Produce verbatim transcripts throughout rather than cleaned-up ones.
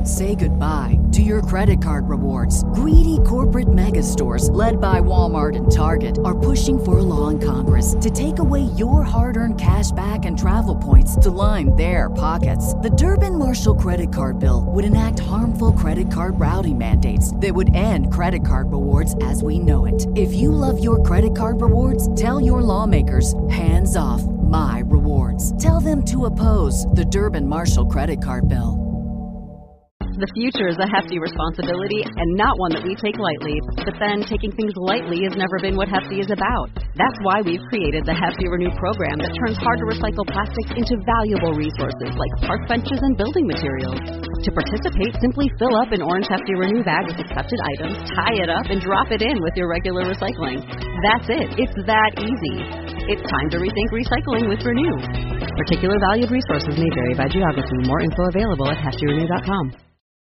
Say goodbye to your credit card rewards. Greedy corporate mega stores, led by Walmart and Target, are pushing for a law in Congress to take away your hard-earned cash back and travel points to line their pockets. The Durbin-Marshall credit card bill would enact harmful credit card routing mandates that would end credit card rewards as we know it. If you love your credit card rewards, tell your lawmakers, hands off my rewards. Tell them to oppose the Durbin-Marshall credit card bill. The future is a hefty responsibility and not one that we take lightly. But then, taking things lightly has never been what Hefty is about. That's why we've created the Hefty Renew program that turns hard-to-recycle plastics into valuable resources like park benches and building materials. To participate, simply fill up an orange Hefty Renew bag with accepted items, tie it up, and drop it in with your regular recycling. That's it. It's that easy. It's time to rethink recycling with Renew. Particular valued resources may vary by geography. More info available at hefty renew dot com.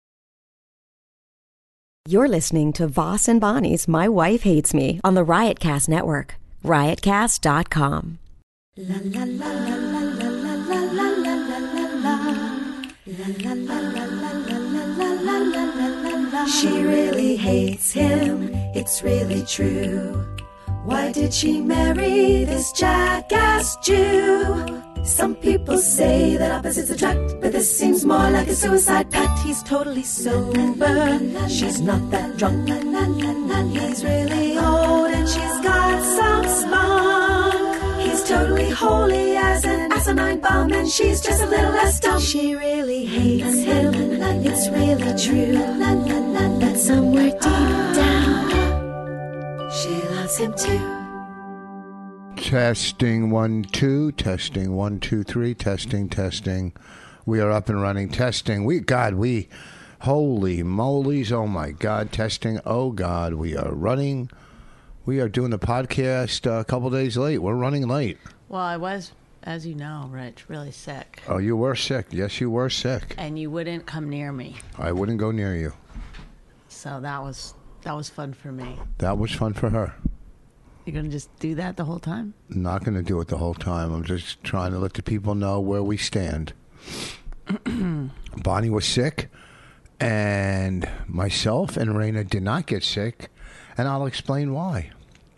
You're listening to Voss and Bonnie's My Wife Hates Me on the Riotcast Network. riotcast dot com. La la la la la la la la la la la la la la la. She really hates him, it's really true. Why did she marry this jackass Jew? Some people say that opposites attract, but this seems more like a suicide pact. He's totally sober, she's not that drunk. He's really old and she's got some spunk. He's totally holy as an asinine bomb, and she's just a little less dumb. She really hates him, it's really true. But somewhere deep down, she loves him too. Testing one, two, testing one, two, three, testing, testing. We are up and running. Testing. We, God, we, holy molies, oh my God, testing. Oh God, we are running. We are doing the podcast a couple days late. We're running late. Well, I was, as you know, Rich, really sick. Oh, you were sick. Yes, you were sick. And you wouldn't come near me. I wouldn't go near you. So that was, that was fun for me. That was fun for her. You're going to just do that the whole time? Not going to do it the whole time. I'm just trying to let the people know where we stand. Bonnie was sick, and myself and Raina did not get sick, and I'll explain why.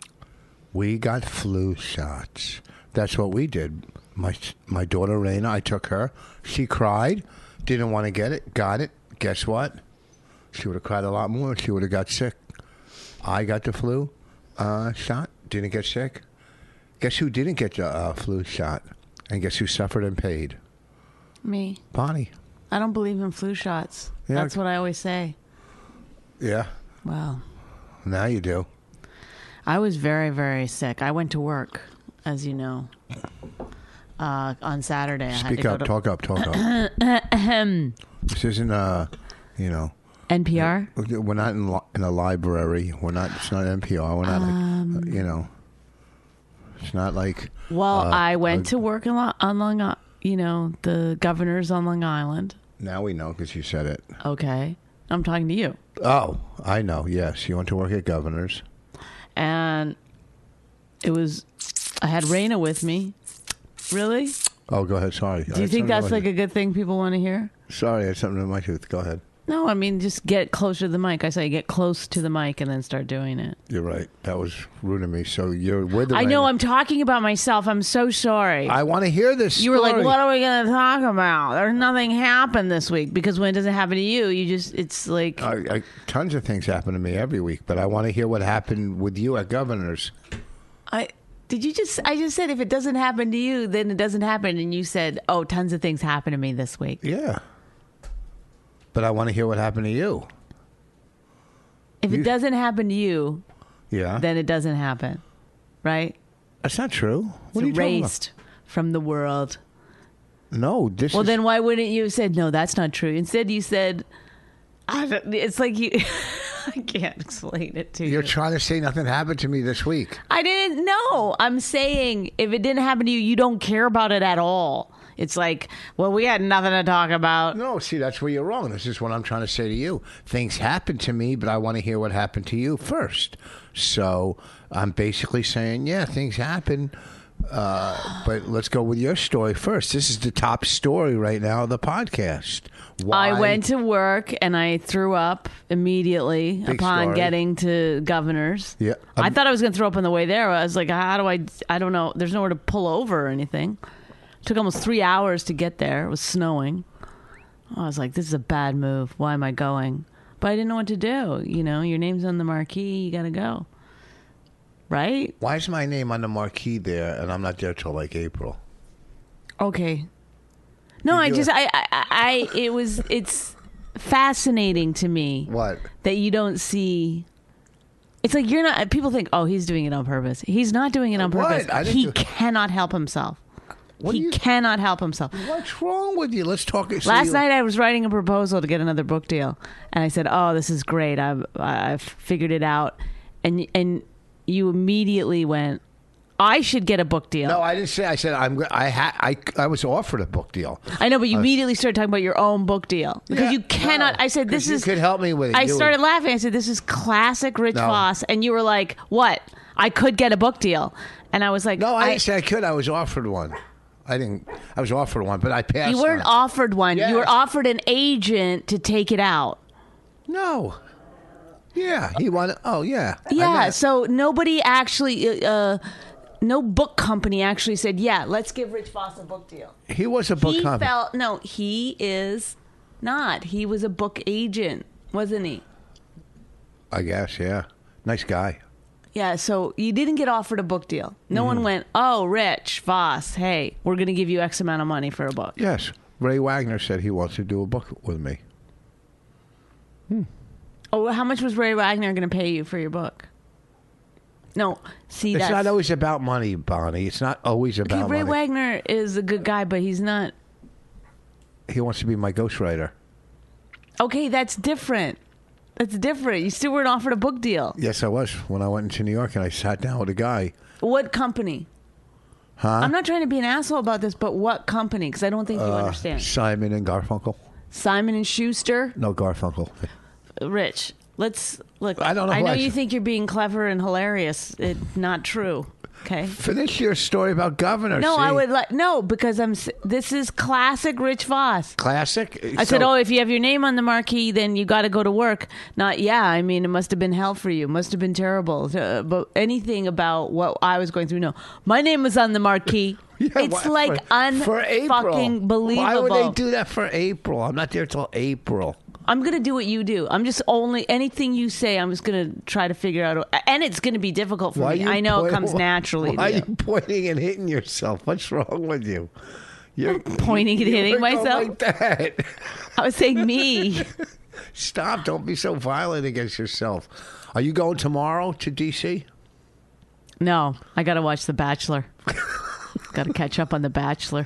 We got flu shots. That's what we did. My my daughter Raina, I took her. She cried, didn't want to get it, got it. Guess what? She would have cried a lot more. She would have got sick. I got the flu uh, shot. Didn't get sick. Guess who didn't get the uh, flu shot? And guess who suffered and paid? Me. Bonnie. I don't believe in flu shots. Yeah. That's what I always say. Yeah. Well. Now you do. I was very, very sick. I went to work, as you know, uh, on Saturday. Speak I had to up. go to... Talk up. Talk up. This isn't, uh, you know... N P R? We're not in, in a library. We're not. It's not N P R. We're not. Um, like, you know. It's not like. Well, uh, I went uh, to work in Lo- on Long Island. You know, the governor's on Long Island. Now we know because you said it. Okay, I'm talking to you. Oh, I know. Yes, you went to work at Governor's. And it was. I had Raina with me. Really? Oh, go ahead. Sorry. Do you think that's like a good thing people want to hear? Sorry, I had something in my tooth. Go ahead. No, I mean, just get closer to the mic. I say get close to the mic and then start doing it. You're right. That was rude of me. So you're with the I know. Raina. I'm talking about myself. I'm so sorry. I want to hear this You were story. like, what are we going to talk about? There's nothing happened this week. Because when it doesn't happen to you, you just, it's like... I, I, tons of things happen to me every week, but I want to hear what happened with you at Governor's. I Did you just, I just said if it doesn't happen to you, then it doesn't happen. And you said, oh, tons of things happened to me this week. Yeah. But I want to hear what happened to you. If you, it doesn't happen to you, yeah, then it doesn't happen, right? That's not true. What it's are you talking erased from the world. No, this Well, is... then why wouldn't you have said, no, that's not true? Instead, you said, I don't, it's like you... I can't explain it to you. You're trying to say nothing happened to me this week. I didn't know. I'm saying if it didn't happen to you, you don't care about it at all. It's like, well, we had nothing to talk about. No, see, that's where you're wrong. This is what I'm trying to say to you. Things happened to me, but I want to hear what happened to you first. So I'm basically saying, yeah, things happen. Uh, but let's go with your story first. This is the top story right now of the podcast. Why? I went to work and I threw up immediately Big upon story. getting to Governor's. Yeah, I um, thought I was going to throw up on the way there. I was like, how do I, I don't know. There's nowhere to pull over or anything. It took almost three hours to get there. It was snowing. I was like, this is a bad move. Why am I going? But I didn't know what to do. You know, your name's on the marquee. You got to go. Right? Why is my name on the marquee there and I'm not there till like April? Okay. No, You I do just, it. I, I, I, it was, it's fascinating to me. What? That you don't see. It's like you're not, people think, oh, he's doing it on purpose. He's not doing it on What? purpose. I didn't He do- cannot help himself. What he do you- cannot help himself. What's wrong with you? Let's talk. so Last you- night I was writing a proposal to get another book deal, and I said, "Oh, this is great. I've I've figured it out." And and you immediately went, "I should get a book deal." No, I didn't say. I said I'm. I had. I. I was offered a book deal. I know, but you immediately started talking about your own book deal because Yeah, you cannot. no, I said, "This 'cause you is." could help me with it. I You started would- laughing. I said, "This is classic Rich No. Voss," and you were like, "What? I could get a book deal," and I was like, No, I, didn't say I could. I was offered one. I didn't. I was offered one, but I passed. You weren't on it. offered one. You were Yes. offered an agent to take it out. No. Yeah, he wanted. Oh, yeah. I Yeah, know. so nobody actually, uh, no book company actually said, yeah, let's give Rich Voss a book deal. He was a book he company. felt, no, he is not. He was a book agent, wasn't he? I guess. Yeah. Nice guy. Yeah, so you didn't get offered a book deal. No Mm-hmm. one went, oh, Rich Voss, hey, we're going to give you X amount of money for a book. Yes. Ray Wagner said he wants to do a book with me. Oh, how much was Ray Wagner going to pay you for your book? No, see, It's that's... not always about money, Bonnie. It's not always Okay, about Ray money. Wagner is a good guy, but he's not... He wants to be my ghostwriter. Okay, that's different. That's different. You still weren't offered a book deal. Yes, I was when I went into New York and I sat down with a guy. What company? Huh? I'm not trying to be an asshole about this, but what company? Because I don't think you Uh, understand. Simon and Garfunkel. Simon and Schuster. No, Garfunkel. Rich, let's look. I don't know I who know I you should- think you're being clever and hilarious. It's not true. Okay. Finish your story about Governor. No, see? I would like no because I'm. s- This is classic Rich Voss. Classic. I said, oh, if you have your name on the marquee, then you got to go to work. Not, yeah, I mean, it must have been hell for you. Must have been terrible. Uh, but anything about what I was going through, no. My name was on the marquee. Yeah, it's why- like for, for April. un-fucking believable. Why would they do that for April? I'm not there till April. I'm going to do what you do. I'm just only, anything you say, I'm just going to try to figure out. And it's going to be difficult for Why me. you I know it point- comes naturally. Why are to you you. pointing and hitting yourself? What's wrong with you? You're Pointing and you hitting go myself? like that. I was saying me. Stop! Don't be so violent against yourself. Are you going tomorrow to D C? No, I got to watch The Bachelor. Got to catch up on The Bachelor.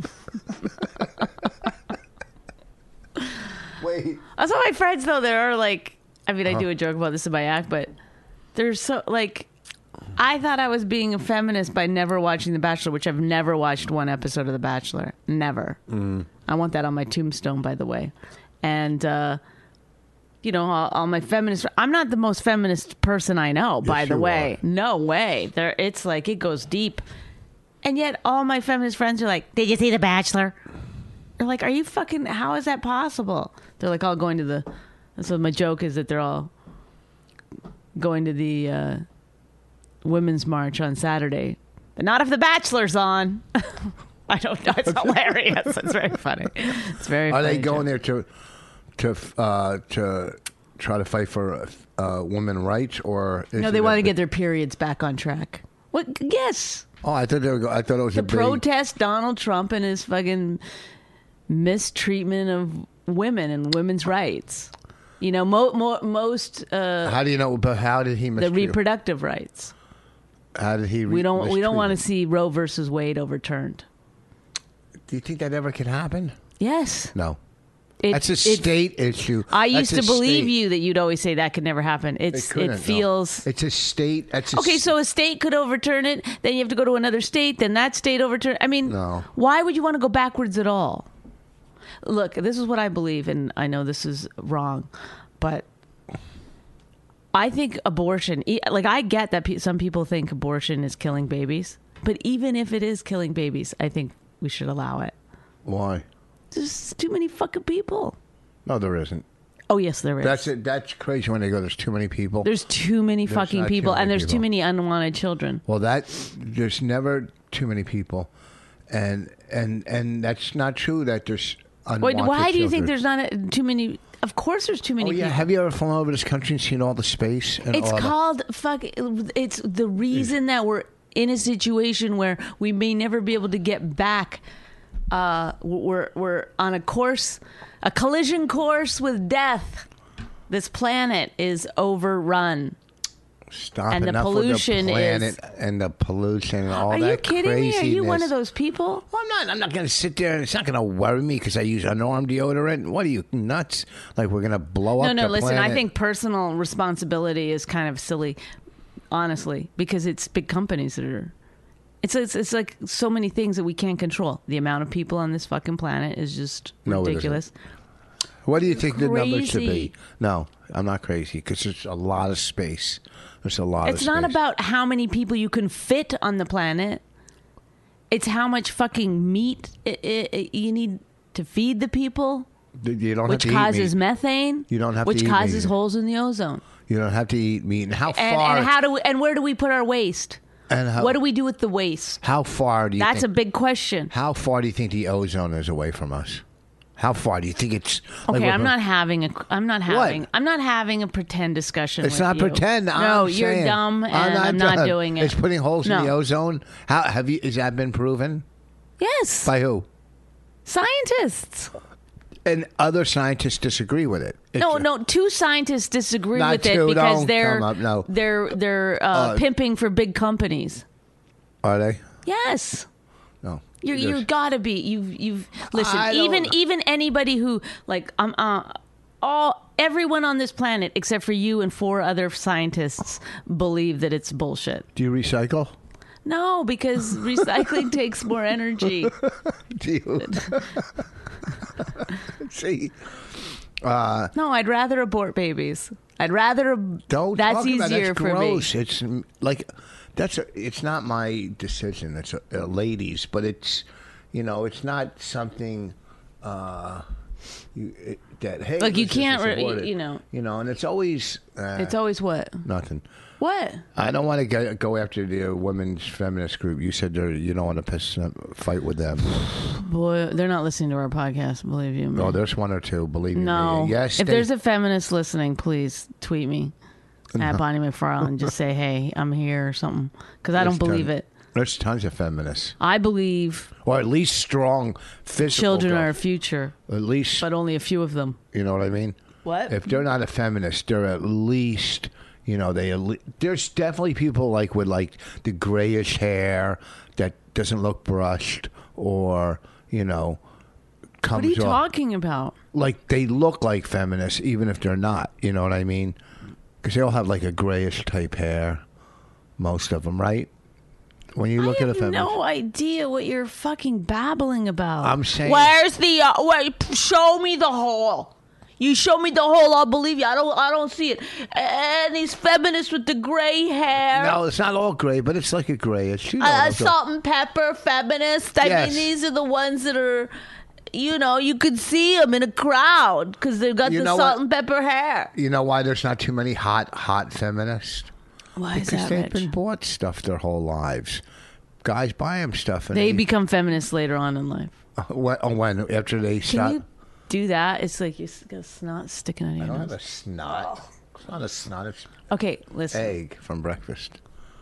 Wait. That's what my friends, though, there are like, I mean, I do a joke about this in my act, but they're so, like, I thought I was being a feminist by never watching The Bachelor, which I've never watched one episode of The Bachelor. Never. Mm. I want that on my tombstone, by the way. And, uh, you know, all, all my feminist, I'm not the most feminist person I know, by the you way. are. No way. There, it's like, it goes deep. And yet all my feminist friends are like, did you see The Bachelor? They're like, are you fucking, how is that possible? They're like all going to the, so my joke is that they're all going to the uh, Women's March on Saturday. But not if The Bachelor's on. I don't know. It's hilarious. It's very funny. It's very Are funny. they going joke. there to to uh, to try to fight for uh, women rights, or is No, they it want a- to get their periods back on track. What? Yes. Oh, I thought they were. go- I thought it was To a big. protest Donald Trump and his fucking mistreatment of women and women's rights. You know, mo- mo- most uh, How do you know? But how did he the mistreat? reproductive rights. How did he? Re- We don't. We don't want to mistreat see Roe versus Wade overturned. him? Do you think that ever could happen? Yes. No. It- That's a it- state issue. I That's used a to believe state. you that you'd always say that could never happen. It's It, couldn't, it no. feels It's a state. That's a okay. s- So a state could overturn it. Then you have to go to another state. Then that state overturn. I mean, No. why would you want to go backwards at all? Look, this is what I believe, and I know this is wrong, but I think abortion. e- Like I get that pe- some people think abortion is killing babies. But even if it is killing babies, I think we should allow it. Why? There's too many fucking people. No, there isn't. Oh, yes, there is. That's it. That's crazy when they go, there's too many people. There's too many There's fucking not too people, many and there's people. too many unwanted children. Well, that there's never too many people, and and and that's not true. That there's Wait, unwanted why do you think children. there's not a, too many? Of course, there's too many Oh yeah, people. have you ever flown over this country and seen all the space? And It's all the- called fuck. It's the reason that we're in a situation where we may never be able to get back. Uh, we're we're on a course, a collision course with death. This planet is overrun. Stop and the enough pollution with the planet is- and the pollution and all Are that you kidding me? Are you one craziness. of those people? Well, I'm not. I'm not going to sit there and it's not going to worry me because I use unarmed deodorant. What are you nuts? Like we're going to blow No, up no. the Listen, planet? I think personal responsibility is kind of silly, honestly, because it's big companies that are. It's it's it's like so many things that we can't control. The amount of people on this fucking planet is just No, it ridiculous. What do you think the numbers should Crazy. be? No, I'm not crazy because there's a lot of space. There's a lot. It's of not space. about how many people you can fit on the planet. It's how much fucking meat i i you need to feed the people, You don't which have to causes eat meat. methane. You don't have to which eat causes meat. holes in the ozone. You don't have to eat meat. And how And, far? and how do we, and where do we put our waste? and how, What do we do with the waste? How far do you? That's a think, big question. How far do you think the ozone is away from us? How far do you think it's? like Okay, we're- I'm not having a. I'm not having. I'm not having a pretend discussion. It's with not you. pretend. No, I'm you're saying. dumb, and I'm I'm not, dumb. doing it. It's putting holes No. in the ozone. How have you? Has that been proven? Yes, By who? scientists. And other scientists disagree with it. It's No, a- no. Two scientists disagree Not with it two, because don't they're come up, no. they're they're uh, Uh, pimping for big companies. Are they? Yes. No. You're, There's- you gotta be. You've you've listen. I don't- Even even anybody who like um uh all everyone on this planet except for you and four other scientists believe that it's bullshit. Do you recycle? No, because recycling takes more energy. Do you? See, No, I'd rather abort babies. I'd rather. ab- don't That's talk easier about, that's for gross. me. It's mm, like that's a, it's not my decision. It's a, a ladies, but it's you know it's not something uh, you, it, that hey Like, you let's just can't re- abort it. you know. you know, and it's always uh, It's always what? nothing. What? I don't want to go, go after the uh, women's feminist group. You said they're- you don't want to piss them, fight with them. Boy, they're not listening to our podcast. Believe you me. Oh, there's one or two. Believe No. me. Yes. If they- there's a feminist listening, please tweet me at Bonnie McFarlane. Just say, hey, I'm here or something. Because I don't there's believe ton- it. There's tons of feminists, I believe or at least strong physical. children are our girls. future, At least but only a few of them. you know what I mean. What? If they're not a feminist, they're at least you know they. at le- There's definitely people like with like the grayish hair that doesn't look brushed, or you know, comes What are you off talking about? like they look like feminists, even if they're not. You know what I mean? Because they all have like a grayish type hair, most of them, right? When you look I at a have feminist, no idea what you're fucking babbling about. I'm saying- Where's the uh, wait? Show me the hole. You show me the hole, I'll believe you. I don't. I don't see it. And these feminists with the gray hair. no, it's not all gray, but it's like a grayish. You know uh, what I'm talking- salt and pepper feminists. I Yes. mean, these are the ones that are, you know, you could see them in a crowd because they've got You the know salt what? and pepper hair. You know why there's not too many hot, hot feminists? Why is Because that, they've Rich? been bought stuff their whole lives. Guys buy them stuff, and They become feminists later on in life. when, oh, when after they Can stop. you do that? It's like you got snot sticking out of I your don't have nose. a snot. It's not a snot. It's Okay, listen. egg from breakfast.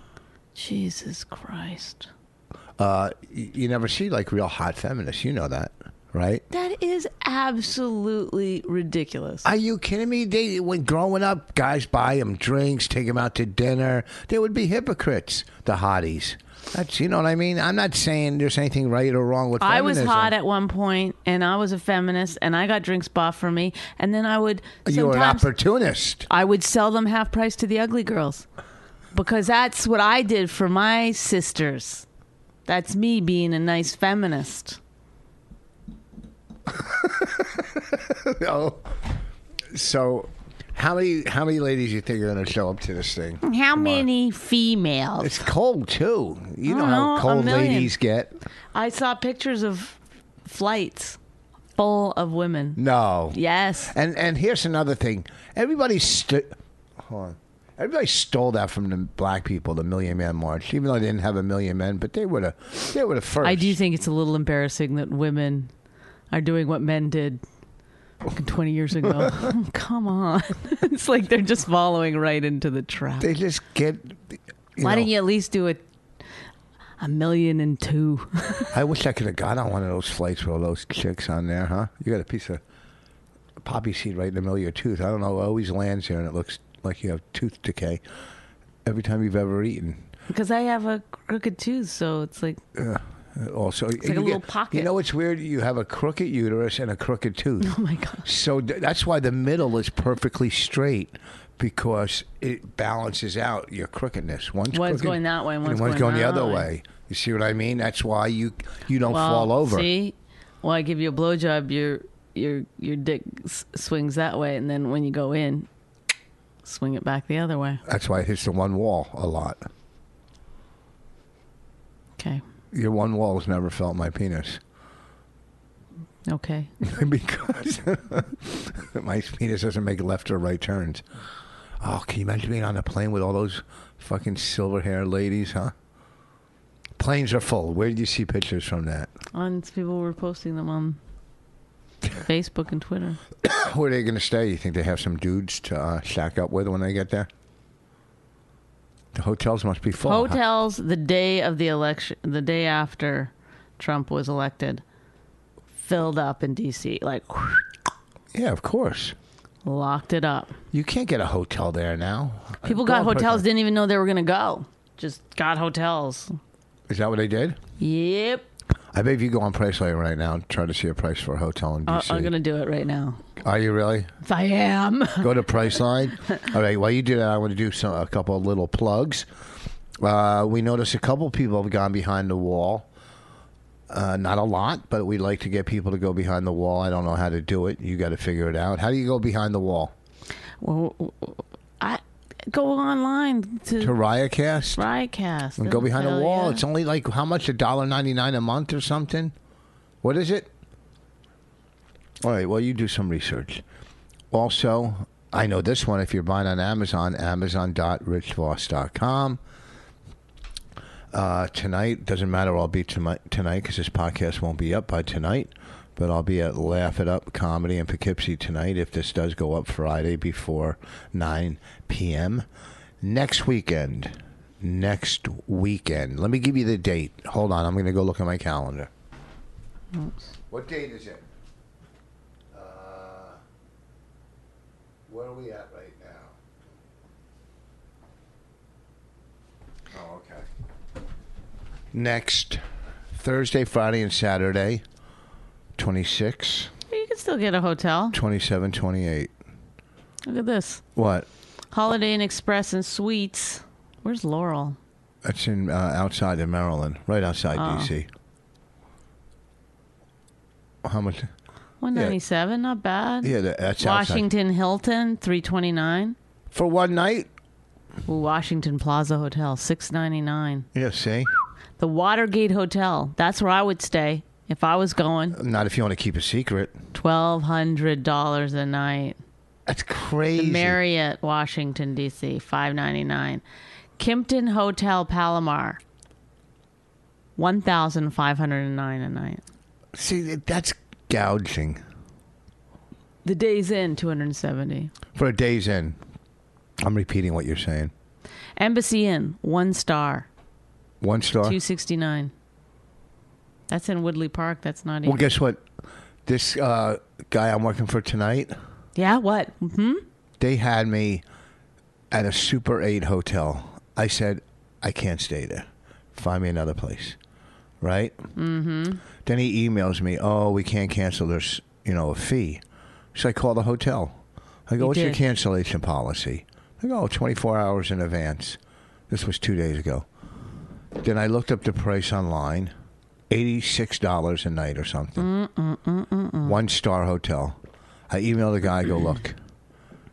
Jesus Christ. Uh, you, you never see like real hot feminists. You know that, right? That is absolutely ridiculous. Are you kidding me? They when growing up, guys buy them drinks, take them out to dinner. They would be hypocrites, the hotties. That's you know what I mean. I'm not saying there's anything right or wrong with. I was feminism. hot at one point, and I was a feminist, and I got drinks bought for me, and then I would You were an sometimes opportunist. I would sell them half price to the ugly girls because that's what I did for my sisters. That's me being a nice feminist. Oh, so How many how many ladies you think are going to show up to this thing? How Come on. many females? It's cold too. You I know don't how know, a cold million. ladies get. I saw pictures of flights full of women. No. Yes. And and here's another thing. Everybody st- hold on. Everybody stole that from the black people, the Million Man March. Even though they didn't have a million men, but they were the they were the first. I do think it's a little embarrassing that women are doing what men did twenty years ago. Oh, come on. It's like they're just following right into the trap. They just get. You Why know, didn't you at least do it a million and two? I wish I could have got on one of those flights with all those chicks on there, huh? You got a piece of poppy seed right in the middle of your tooth. I don't know. It always lands here and it looks like you have tooth decay every time you've ever eaten. Because I have a crooked tooth, so it's like Uh, also, like a you little get- pocket. You know what's weird? You have a crooked uterus and a crooked tooth. oh my gosh. So th- that's why the middle is perfectly straight because it balances out your crookedness. One's, One's crooked, going that way, and one's one's going going the that other way. way. You see what I mean? That's why you you don't Well, fall over. See, well, I give you a blowjob, your your your dick s- swings that way, and then when you go in, swing it back the other way. That's why it hits the one wall a lot. Okay. Your one wall has never felt my penis. Okay. Because my penis doesn't make left or right turns. Oh, can you imagine being on a plane with all those fucking silver haired ladies, huh? Planes are full. Where did you see pictures from that? And people were posting them on Facebook and Twitter. Where are they going to stay? You think they have some dudes to uh, shack up with when they get there? The hotels must be full. Hotels the day of the election, the day after Trump was elected, filled up in D C. Like, Yeah, of course. locked it up. You can't get a hotel there now. People Go got on, put hotels, that- didn't even know they were going to go. Just got hotels. Is that what they did? Yep. I bet if you go on Priceline right now and try to see a price for a hotel in D Uh, C. I'm going to do it right now. Are you really? If I am. Go to Priceline. All right. While you do that, I want to do some a couple of little plugs. Uh, we noticed a couple people have gone behind the wall. Uh, not a lot, but we'd like to get people to go behind the wall. I don't know how to do it. You got to figure it out. How do you go behind the wall? Well, I go online to, To Riotcast? Riotcast. And go behind the Hell wall. yeah. It's only like how much? a dollar ninety-nine a month or something? What is it? All right. Well, you do some research. Also, I know this one. If you're buying on Amazon, amazon dot rich voss dot com. Uh, tonight, doesn't matter. I'll be tonight because this podcast won't be up by tonight. But I'll be at Laugh It Up Comedy in Poughkeepsie tonight if this does go up Friday before nine p.m. Next weekend. Next weekend. Let me give you the date. Hold on. I'm going to go look at my calendar. Oops. What date is it? Uh, where are we at right now? Oh, okay. Next Thursday, Friday, and Saturday. twenty-six, You can still get a hotel. twenty-seven, twenty-eight. Look at this. What? Holiday Inn Express and Suites. Where's Laurel? That's in uh, outside of Maryland, right outside Oh. D C. How much? one ninety-seven, not bad. Yeah, that- that's outside. Washington Hilton, three twenty-nine. For one night? Ooh, Washington Plaza Hotel, six ninety-nine. Yeah, see? The Watergate Hotel. That's where I would stay if I was going. Not if you want to keep a secret. twelve hundred dollars a night. That's crazy. The Marriott, Washington, D C, five ninety-nine. Kimpton Hotel Palomar, one thousand five hundred nine a night. See, that's gouging. The Days Inn, two hundred seventy. For a day's in. I'm repeating what you're saying. Embassy Inn, one star, One star? two sixty-nine. That's in Woodley Park. That's not even. Well, guess what? This uh, guy I'm working for tonight, Yeah, what? Hmm? they had me at a Super eight hotel. I said, I can't stay there. Find me another place. Right? Mm-hmm. Then he emails me, oh, we can't cancel. There's, you know, a fee. So I call the hotel. I go, You what's your did. cancellation policy? I go, oh, twenty-four hours in advance. This was two days ago. Then I looked up the price online. eighty-six dollars a night or something. Mm-mm-mm-mm-mm. One star hotel. I emailed the guy, I go, look,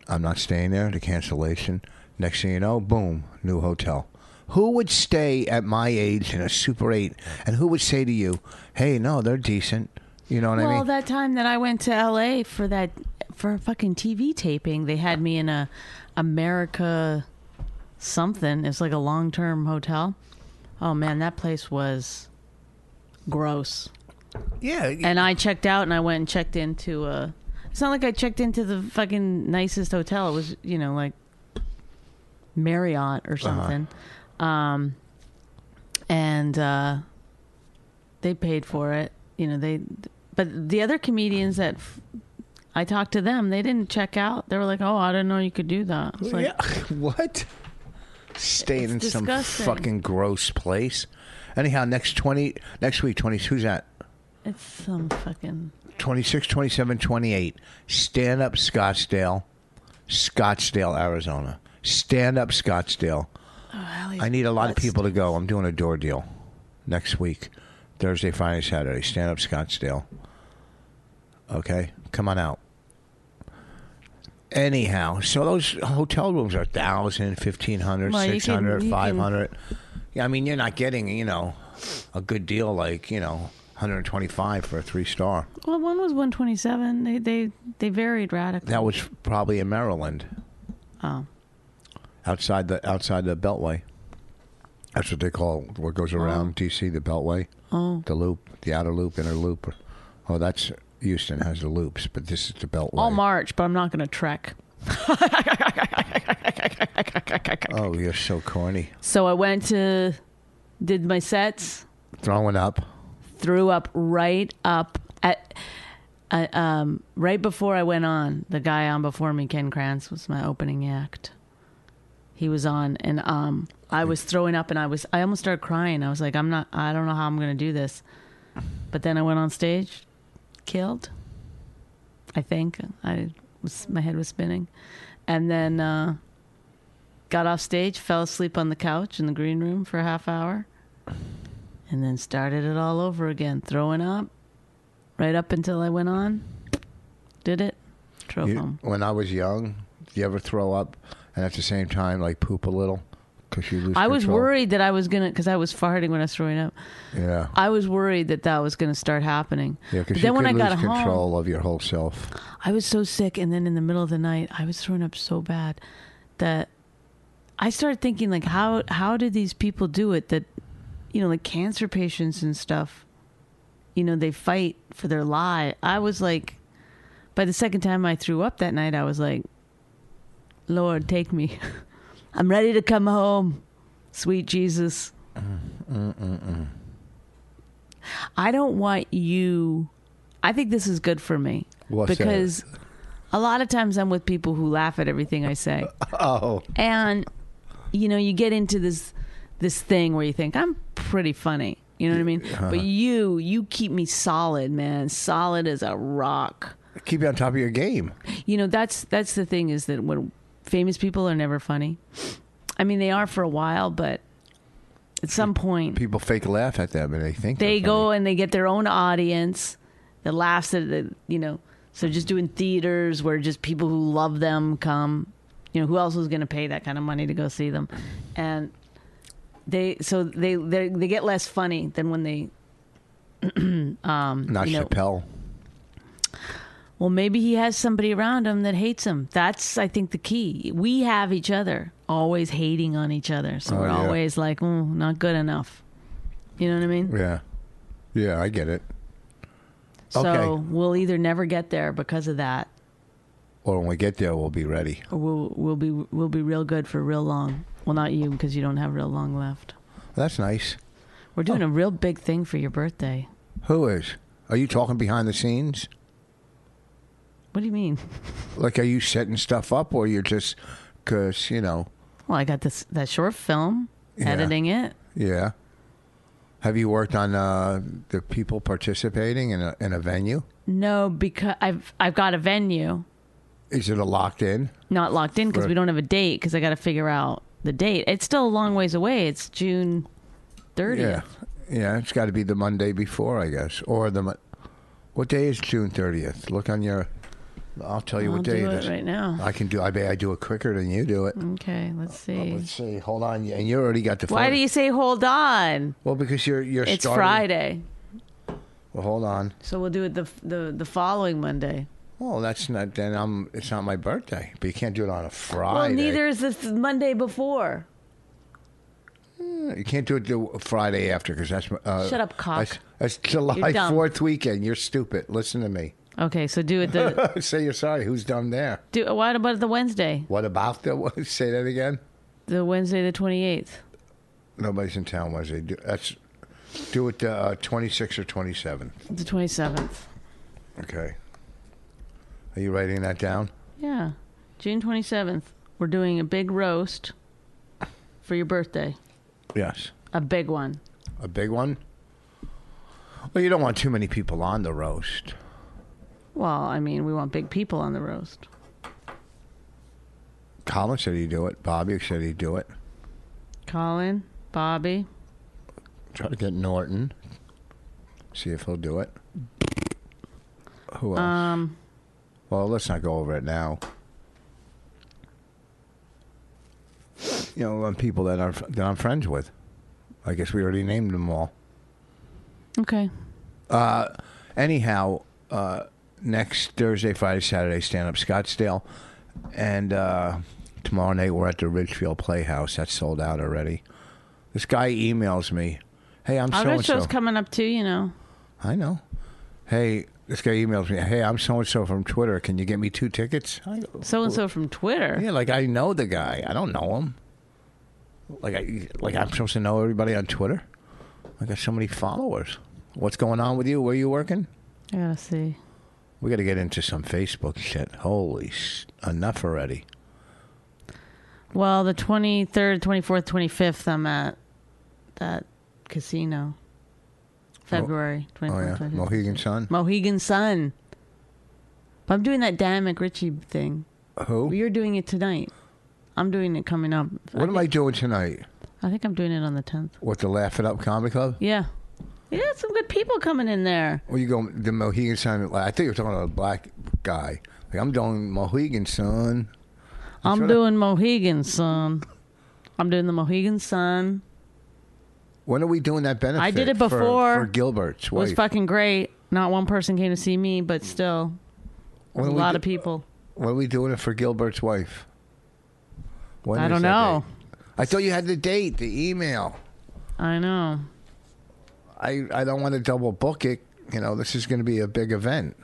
I'm not staying there. The cancellation. Next thing you know, boom, new hotel. Who would stay at my age in a Super eight, and who would say to you, hey, no, they're decent? You know what well, I mean? that time that I went to L A for that for a fucking T V taping, they had me in a America something. It's like a long-term hotel. Oh, man, that place was gross. Yeah. And I checked out and I went and checked into a... It's not like I checked into the fucking nicest hotel. It was, you know, like Marriott or something. Uh-huh. Um, and uh, they paid for it. You know, they... But the other comedians that... I talked to them, they didn't check out. They were like, oh, I didn't know you could do that. I was like, yeah. What? Staying in disgusting. some fucking gross place. Anyhow, next twenty next week, twenty who's that? It's some fucking twenty-six, twenty-seven, twenty-eight. Stand up Scottsdale, Scottsdale, Arizona. Stand up Scottsdale. Oh, I need a lot of people to go. I'm doing a door deal next week, Thursday, Friday, Saturday. Stand up Scottsdale. Okay, come on out. Anyhow, so those hotel rooms are one thousand, fifteen hundred, well, six hundred, can, five can... hundred. Yeah, I mean, you're not getting, you know, a good deal like, you know, one hundred twenty-five for a three-star. Well, one was one twenty-seven. They they they varied radically. That was probably in Maryland. Oh. Outside the outside the Beltway. That's what they call what goes around oh. D C, the Beltway. Oh. The loop, the outer loop, inner loop. Oh, that's Houston has the loops, but this is the Beltway. I'll march, but I'm not going to trek. Oh, you're so corny. So I went to, did my sets. Throwing up. Threw up right up at, uh, um, right before I went on. The guy on before me, Ken Kranz, was my opening act. He was on, and um, I was throwing up, and I was, I almost started crying. I was like, I'm not, I don't know how I'm going to do this. But then I went on stage. Killed, I think. I was my head was spinning, and then uh, got off stage, fell asleep on the couch in the green room for a half hour, and then started it all over again, throwing up, right up until I went on. Did it? Drove you, home. When I was young, did you ever throw up and at the same time like poop a little? Because you lose I was control? worried that I was gonna, because I was farting when I was throwing up. Yeah. I was worried that that was gonna start happening. Yeah, because you then could when I lose got control home, of your whole self. I was so sick, and then in the middle of the night, I was throwing up so bad that I started thinking, like, how how did these people do it? That, you know, like cancer patients and stuff, you know, they fight for their life. I was like, by the second time I threw up that night, I was like, Lord, take me. I'm ready to come home. Sweet Jesus. Mm, mm, mm, mm. I don't want you... I think this is good for me. What's because that? A lot of times I'm with people who laugh at everything I say. Oh. And, you know, you get into this this thing where you think, I'm pretty funny. You know what I mean? Uh-huh. But you, you keep me solid, man. Solid as a rock. Keep you on top of your game. You know, that's that's the thing, is that when famous people are never funny. I mean, they are for a while, but at some point... People fake laugh at them and they think they go and they get their own audience that laughs at the, you know, so just doing theaters where just people who love them come. You know, who else is going to pay that kind of money to go see them? And they, so they they, they get less funny than when they... um, Not you know, Chappelle. Well, maybe he has somebody around him that hates him. That's, I think, the key. We have each other, always hating on each other. So oh, we're yeah. always like, oh, not good enough. You know what I mean? Yeah. Yeah, I get it. So okay. We'll either never get there because of that, or when we get there, we'll be ready. or we'll we'll be we'll be real good for real long. Well, not you, because you don't have real long left. That's nice. We're doing oh. a real big thing for your birthday. Who is? Are you talking behind the scenes? What do you mean? Like, are you setting stuff up, or you're just, because, you know... Well, I got this that short film, yeah. editing it. Yeah. Have you worked on uh, the people participating in a in a venue? No, because I've I've got a venue. Is it a locked in? Not locked in, because For- we don't have a date, because I got to figure out the date. It's still a long ways away. It's June thirtieth. Yeah. Yeah, it's got to be the Monday before, I guess. Or the... Mo- What day is June thirtieth? Look on your... I'll tell you I'll what day do it it is. right now. I can do. I bet I do it quicker than you do it. Okay, let's see. Let's see. Hold on. And you already got the. Why phone. do you say hold on? Well, because you're you're. It's starting. Friday, Well, hold on. so we'll do it the the the following Monday. Well, that's not. Then I'm. It's not my birthday, but you can't do it on a Friday. Well, neither is the th- Monday before. You can't do it the Friday after because that's. Uh, Shut up, cock. That's, that's July You're dumb. Fourth weekend. You're stupid. Listen to me. Okay, so do it the Say you're sorry. Who's dumb there? do. What about the Wednesday? What about the? Say that again. The Wednesday, the twenty eighth. Nobody's in town Wednesday. Do, that's. Do it the uh, twenty-sixth or twenty-seventh. The twenty seventh. Okay. Are you writing that down? Yeah, June twenty seventh. We're doing a big roast for your birthday. Yes. A big one. A big one? Well, you don't want too many people on the roast. Well, I mean, we want big people on the roast. Colin said he'd do it. Bobby said he'd do it. Colin, Bobby. Try to get Norton. See if he'll do it. Who else? Um, Well, let's not go over it now. You know, um, people that are that I'm friends with. I guess we already named them all. okay. Uh, anyhow, uh, next Thursday, Friday, Saturday, stand up Scottsdale, and uh, tomorrow night we're at the Ridgefield Playhouse. That's sold out already. This guy emails me, "Hey, I'm so Other and shows so." coming up too, you know. I know. Hey, this guy emails me, "Hey, I'm so and so from Twitter. Can you get me two tickets?" I go, So and so from Twitter. Yeah, like I know the guy. I don't know him. Like I, like I'm supposed to know everybody on Twitter. I got so many followers. What's going on with you? Where you working? I gotta see. We got to get into some Facebook shit. Holy, sh- enough already. Well, the twenty third, twenty fourth, twenty fifth, I'm at that casino. February Oh twenty fourth, yeah, twenty fifth. Mohegan Sun. Mohegan Sun. But I'm doing that Dan McRitchie thing. Who? You're doing it tonight. I'm doing it coming up. What am I doing tonight? I think I'm doing it on the tenth. What, the Laugh It Up Comedy Club? Yeah. Yeah, some good people coming in there. Well, you go the Mohegan Sun. I think you're talking about a black guy. Like I'm doing Mohegan Sun. I'm what I- doing Mohegan Sun. I'm doing the Mohegan Sun. When are we doing that benefit? I did it for- before. for, Gilbert's It was wife? fucking great. Not one person came to see me, but still, When there's a are we lot do- of people. When are we doing it for Gilbert's wife? When I is don't that know. date? I thought you had the date, the email. I know. I, I don't want to double book it. You know, this is going to be a big event.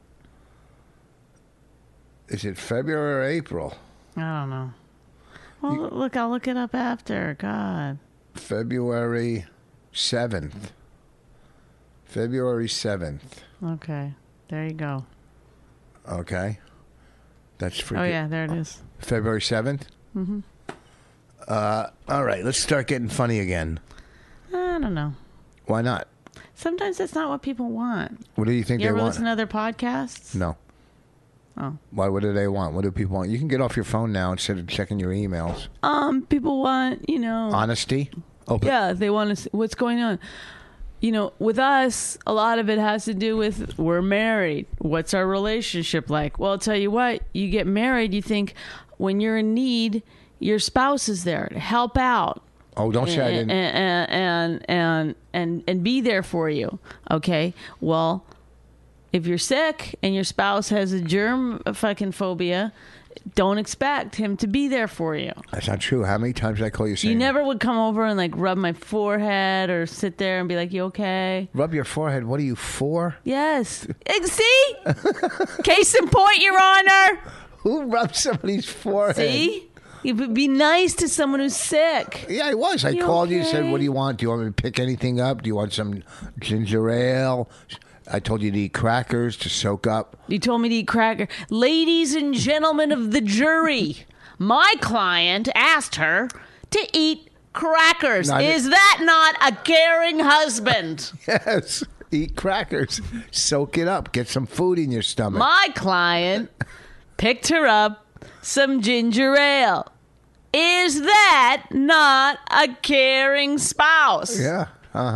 Is it February or April? I don't know. Well, look, I'll look it up after. God. February seventh. February seventh. Okay. There you go. Okay. That's for Oh, yeah. There it is. February seventh? Mm-hmm. Uh, all right, let's start getting funny again. I don't know. Why not? Sometimes that's not what people want. What do you think You they ever want? listen to other podcasts? No. Oh. Why? What do they want? What do people want? You can get off your phone now instead of checking your emails. Um, people want, you know. Honesty? Open. Yeah, they want to see what's going on. You know, with us, a lot of it has to do with we're married. What's our relationship like? Well, I'll tell you what, you get married, you think when you're in need, your spouse is there to help out. Oh, don't say I and, didn't. and, and and and and be there for you. Okay. Well, if you're sick and your spouse has a germ fucking phobia, don't expect him to be there for you. That's not true. How many times did I call you saying You never would come over and like rub my forehead or sit there and be like, "You okay?" Rub your forehead. What are you for? Yes. Ex- See? Case in point, Your Honor. Who rubs somebody's forehead? See? You would be nice to someone who's sick. Yeah, I was. I You called you and said, okay? what do you want? Do you want me to pick anything up? Do you want some ginger ale? I told you to eat crackers to soak up. You told me to eat cracker. Ladies and gentlemen of the jury, my client asked her to eat crackers. No, I Is didn't- that not a caring husband? Yes. Eat crackers. Soak it up. Get some food in your stomach. My client picked her up some ginger ale. Is that not a caring spouse? Yeah. Uh huh.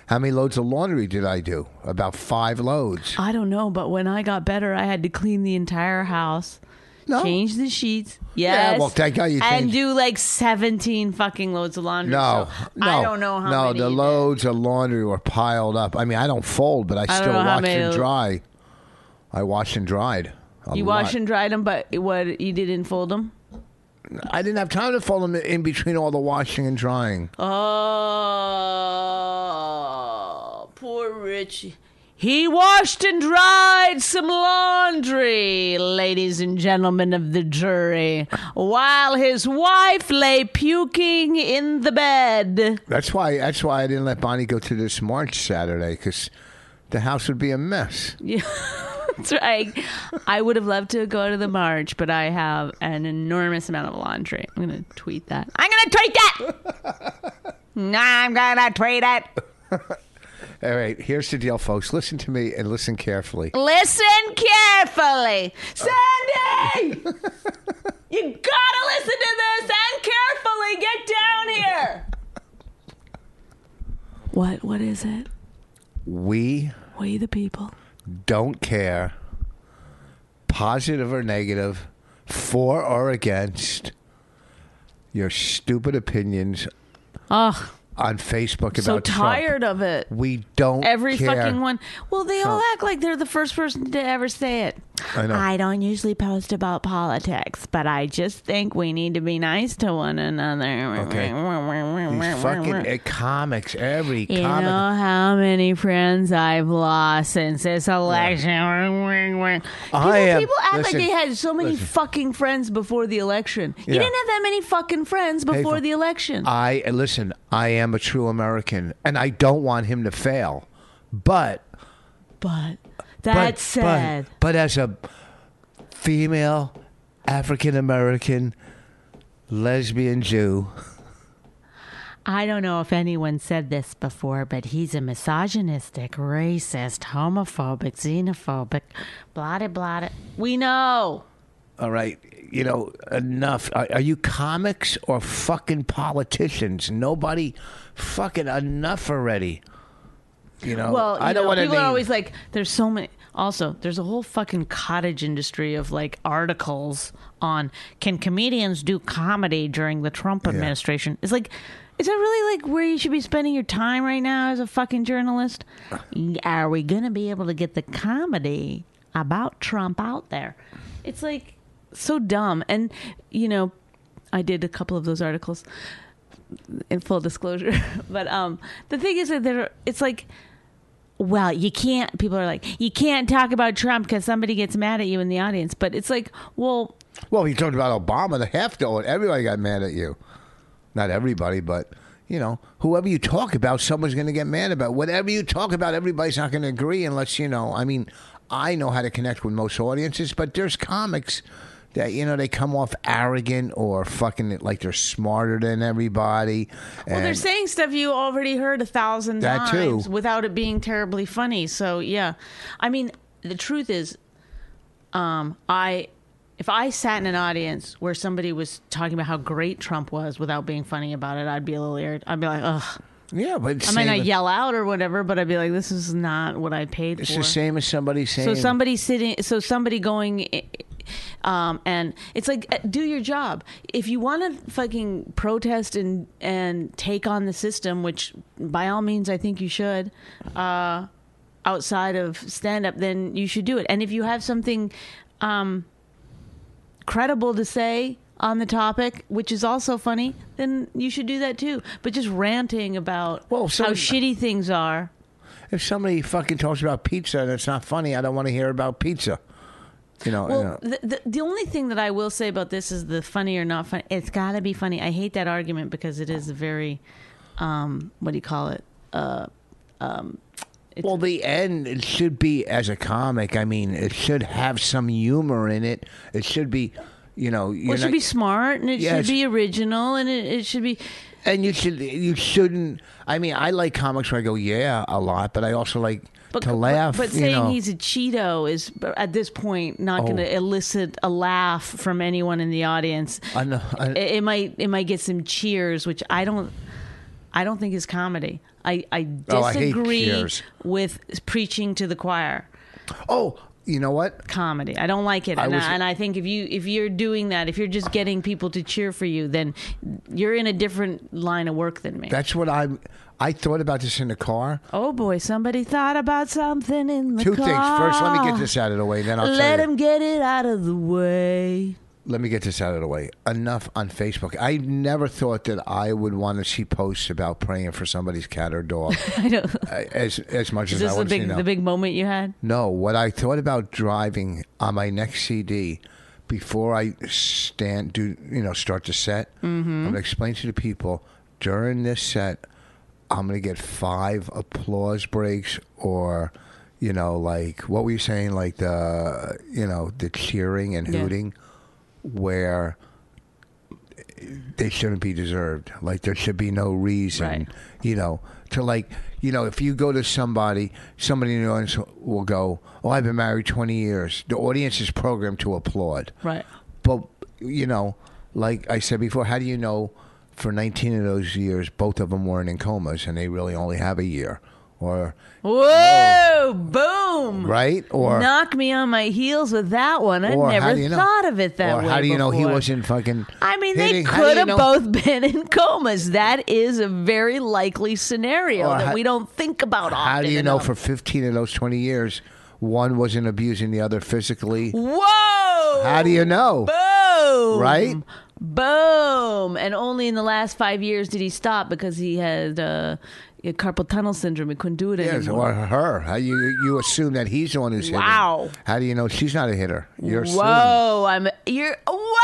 How many loads of laundry did I do? About five loads. I don't know, but when I got better, I had to clean the entire house, No. change the sheets. Yeah, Yes. well, thank God you and changed- do like seventeen fucking loads of laundry. No, so no. I don't know how No, many. the you did. loads of laundry were piled up. I mean, I don't fold, but I, don't still know how wash many- and dry. I washed and dried. a You lot. wash and dried them, but what you didn't fold them? I didn't have time to fold them in between all the washing and drying. Oh, poor Richie. He washed and dried some laundry, ladies and gentlemen of the jury, while his wife lay puking in the bed. That's why. That's why I didn't let Bonnie go to this march Saturday, because the house would be a mess. Yeah, that's right. I would have loved to go to the march, but I have an enormous amount of laundry. I'm going to tweet that. I'm going to tweet that! I'm going to tweet it! All right, here's the deal, folks. Listen to me and listen carefully. Listen carefully. Sandy! You gotta listen to this and carefully. Get down here. What? What is it? We We the people. don't care, positive or negative, for or against your stupid opinions Oh, on Facebook about so Trump. tired of it. We don't Every care. fucking one. Well, they all Trump. act like they're the first person to ever say it. I know. I don't usually post about politics, but I just think we need to be nice to one another. Okay. These fucking uh, comics, every You comic. know how many friends I've lost since this election. I people, am- people act listen, like they had so many listen. fucking friends before the election. You Yeah. didn't have that many fucking friends before Hazel, the election. I listen. I am a true American, and I don't want him to fail. But but that but, said, but, but as a female African American lesbian Jew, I don't know if anyone said this before, but he's a misogynistic, racist, homophobic, xenophobic, blah, blah, blah. We know. all right, you know, enough. Are, are you comics or fucking politicians? Nobody, fucking enough already. You know, Well, I you don't know, want to people name. are always like, there's so many. Also, there's a whole fucking cottage industry of like articles on can comedians do comedy during the Trump administration. It's like, is that really like where you should be spending your time right now as a fucking journalist? Are we going to be able to get the comedy about Trump out there? It's like so dumb. And, you know, I did a couple of those articles in full disclosure. But um, the thing is that there, it's like, well, you can't, people are like, you can't talk about Trump because somebody gets mad at you in the audience. But it's like, well, Well, he talked about Obama, the half dollar. Everybody got mad at you. Not everybody, but, you know, whoever you talk about, someone's going to get mad about. Whatever you talk about, everybody's not going to agree unless, you know, I mean, I know how to connect with most audiences, but there's comics that, you know, they come off arrogant or fucking like they're smarter than everybody. well, they're and- saying stuff you already heard a thousand That too. times without it being terribly funny. So, yeah. I mean, the truth is, um, I... if I sat in an audience where somebody was talking about how great Trump was without being funny about it, I'd be a little irritated. I'd be like, ugh. Yeah, but it's I might same not as- yell out or whatever, but I'd be like, this is not what I paid It's for. the same as somebody saying. So somebody sitting, so somebody going, um, and it's like, uh, do your job. If you want to fucking protest and and take on the system, which by all means I think you should, uh, outside of stand up, then you should do it. And if you have something um, credible to say on the topic, which is also funny, then you should do that too. But just ranting about Well, so- how shitty things are. If somebody fucking talks about pizza and it's not funny, I don't want to hear about pizza. You know, you know. Well, the, the the only thing that I will say about this is the funny or not funny. It's got to be funny. I hate that argument because it is a very, um, what do you call it? Uh, um, it's, Well, the end, it should be, as a comic, I mean, it should have some humor in it. It should be, you know... You're well, it should not- be smart and it Yes. should be original and it, it should be. And you should, you shouldn't... I mean, I like comics where I go, yeah, a lot, but I also like But, to laugh, but, but you saying know. he's a Cheeto is at this point not Oh. going to elicit a laugh from anyone in the audience. I know, I- it, it might it might get some cheers, which I don't. I don't think is comedy. I, I Oh, I hate disagree Cheers. with preaching to the choir. Oh, you know what? Comedy. I don't like it, I and, was- I, and I think if you if you're doing that, if you're just getting people to cheer for you, then you're in a different line of work than me. That's what I I thought about this in the car. Oh boy, somebody thought about something in the Two car. things. First, let me get this out of the way, then I'll Let tell you. him get it out of the way. Let me get this out of the way. Enough on Facebook. I never thought that I would want to see posts about praying for somebody's cat or dog. I know. as as much Is as I this the want to see big now. the big moment you had? No, what I thought about driving on my next C D before I stand, do you know, start the set. Mm-hmm. I'm gonna explain to the people during this set. I'm gonna get five applause breaks, or you know, like what were you saying, like the you know the cheering and Yeah. hooting, where they shouldn't be deserved. Like there should be no reason, Right. you know, to like, you know, if you go to somebody, somebody in the audience will go, "Oh, I've been married twenty years." The audience is programmed to applaud. Right. But you know, like I said before, how do you know for nineteen of those years both of them weren't in comas and they really only have a year, or Whoa! Boom! right, or Knock me on my heels with that one. I or how never do you know? thought of it that or way. how do you know he before. wasn't fucking? I mean, they hitting- how do could you have know- both been in comas. That is a very likely scenario Or that how- we don't think about often. How do you know enough. for fifteen of those twenty years, one wasn't abusing the other physically? Whoa! How do you know? Boom! Right? Boom! And only in the last five years did he stop because he had uh, carpal tunnel syndrome. He couldn't do it Yes, anymore. or her. How you you assume that he's the one who's hitting? Wow. How do you know she's not a hitter? You're assuming. Whoa! I'm you're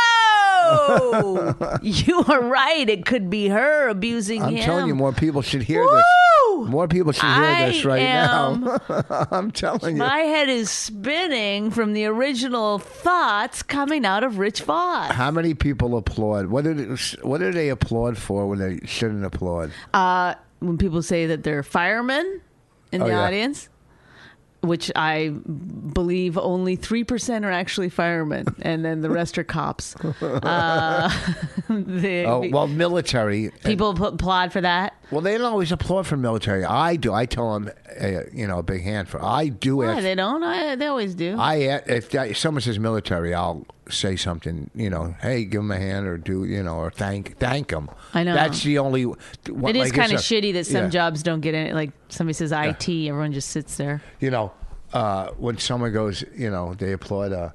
whoa! You are right. It could be her abusing I'm him. telling you, more people should hear Woo! this. More people should hear I this right am- now. I'm telling you. My head is spinning from the original thoughts coming out of Rich Voss. How many people applaud? What did it, what do they applaud for when they shouldn't applaud? Uh, when people say that they're firemen in Oh, the yeah. audience, which I believe only three percent are actually firemen, and then the rest are cops. Uh, the, Oh well, military. people p- applaud for that. Well, they don't always applaud for military. I do. I tell them, uh, you know, a big hand for. I do. Why ask, they don't? I, they always do. I if, if someone says military, I'll say something. You know, hey, give them a hand, or do you know, or thank thank them. I know. That's the only. What, it is like, kind of it's a- shitty that some yeah. jobs don't get in. Like somebody says I T, everyone just sits there. You know, uh, when someone goes, you know, they applaud. Uh,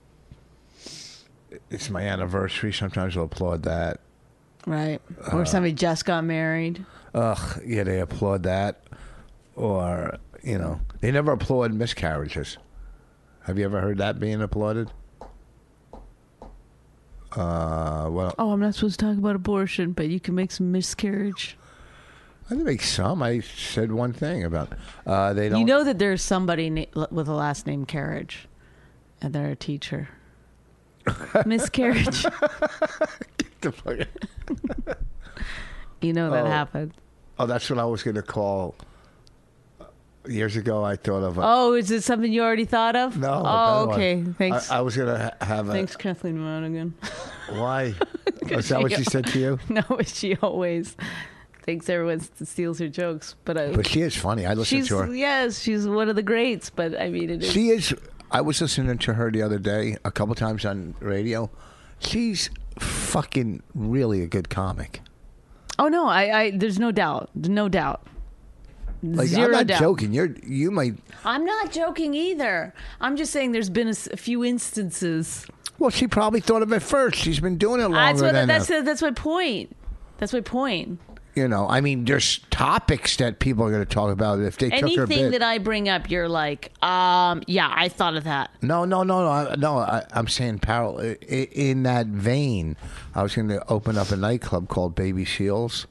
it's my anniversary. Sometimes they'll applaud that. Right. Uh, Or somebody just got married. Ugh, yeah, they applaud that. Or, you know, they never applaud miscarriages. Have you ever heard that being applauded? Uh, well, Oh, I'm not supposed to talk about abortion, but you can make some miscarriage. I didn't make some. I said one thing about uh, they don't. You know that there's somebody na- with a last name Carriage, and they're a teacher. Miscarriage. the fuck- You know that Oh. happened. Oh, that's what I was going to call. Years ago, I thought of. A, Oh, is it something you already thought of? no. a Oh, better one. okay. Thanks. I, I was going to ha- have a. Thanks, Kathleen Monaghan. Why? Is that what she said to you? No, she always thinks everyone steals her jokes, but I. But she is funny. I listened she's to her. yes, she's one of the greats. But I mean, it is. She is. I was listening to her the other day a couple times on radio. She's fucking really a good comic. Oh no, I, I there's no doubt, no doubt, Like zero I'm not doubt. joking. You're you might. I'm not joking either. I'm just saying there's been a, s- a few instances. Well, she probably thought of it first. She's been doing it longer That's what. than That's uh, that's my point. That's my point. you know. I mean, there's topics that people are going to talk about if they took her Anything bit. that I bring up, you're like, um, yeah, I thought of that. No, no, no, no. I, no I, I'm saying parallel i- in that vein. I was going to open up a nightclub called Baby Seals.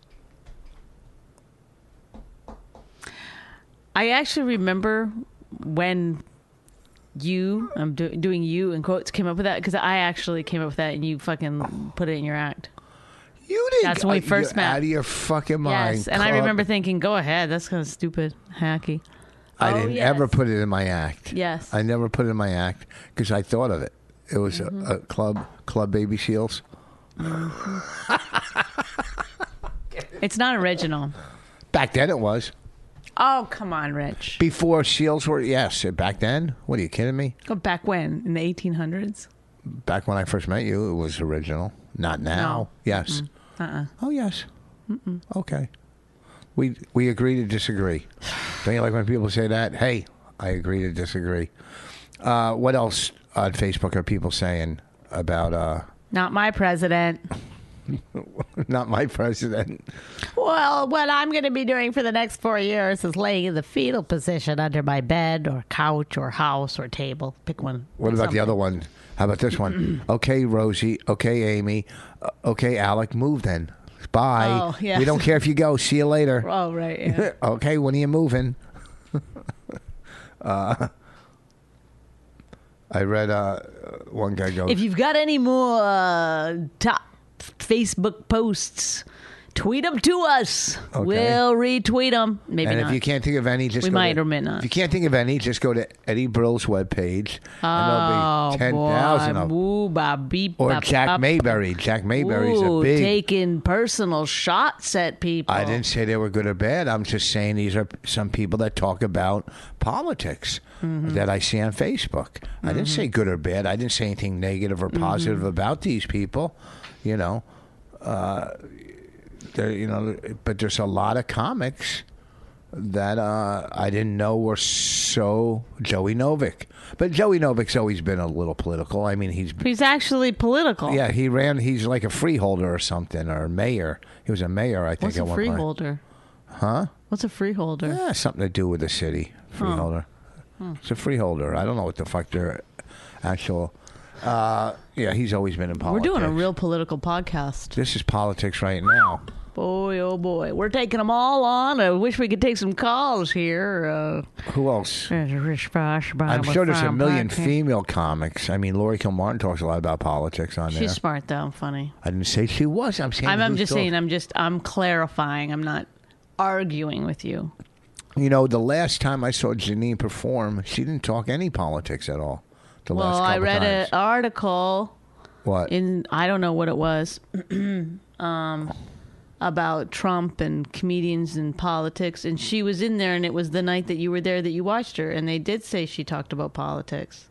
I actually remember when you, I'm do, doing you in quotes, came up with that because I actually came up with that and you fucking put it in your act. You didn't. That's when we uh, first you're met. Out of your fucking mind. Yes, and I Club. remember thinking, go ahead, that's kind of stupid, hacky. I Oh, didn't yes. ever put it in my act. Yes. I never put it in my act because I thought of it. It was Mm-hmm. a, a club, Club Baby Seals. It's not original. Back then it was. Oh, come on, Rich. Before seals were, yes. Back then? What are you kidding me? Go back when? In the eighteen hundreds? Back when I first met you, it was original. Not now. No. Yes. Uh-uh. Oh, yes. Mm-mm. Okay. We we agree to disagree. Don't you like when people say that? Hey, I agree to disagree. Uh, what else on Facebook are people saying about... Uh, Not my president. not my president. Well, what I'm going to be doing for the next four years is laying in the fetal position under my bed or couch or house or table. Pick one. What Pick about something. the other one? How about this one? Okay, Rosie. Okay, Amy. Uh, okay, Alec. Move then. Bye. Oh, yes. We don't care if you go. See you later. Oh, right. Yeah. Okay, when are you moving? uh, I read uh, one guy goes... If you've got any more uh, top Facebook posts, tweet them to us. Okay. We'll retweet them. Maybe and not. if you can't think of any, just We go might to, or may not. If you can't think of any, just go to Eddie Brill's webpage, oh, and there'll be ten thousand of them. Ooh, ba, beep, Or ba, Jack ba, Mayberry. Jack Mayberry's Ooh, a big... taking personal shots at people. I didn't say they were good or bad. I'm just saying these are some people that talk about politics Mm-hmm. that I see on Facebook. Mm-hmm. I didn't say good or bad. I didn't say anything negative or positive Mm-hmm. about these people. You know, uh, there. You know, but there's a lot of comics that uh, I didn't know were so Joey Novik. But Joey Novik's always been a little political. I mean, he's He's actually political. yeah, he ran. He's like a freeholder or something, or a mayor. He was a mayor, I think. What's at a one point. freeholder? Huh? What's a freeholder? Yeah, something to do with the city. Freeholder. It's a freeholder. I don't know what the fuck their actual. Uh, yeah, he's always been in We're politics. doing a real political podcast. This is politics right now. Boy, oh boy. We're taking them all on. I wish we could take some calls here. Uh, Who else? I'm I'm sure there's a million female comics. I mean, Lori Kilmartin talks a lot about politics on there. She's smart, though. Funny. I didn't say she was. I'm saying. I'm, I'm who's just talk- saying, I'm just, I'm clarifying. I'm not arguing with you. You know, the last time I saw Janine perform, she didn't talk any politics at all. The Well, last couple I read times. an article What? in, I don't know what it was, um, about Trump and comedians and politics. And she was in there, and it was the night that you were there that you watched her. And they did say she talked about politics.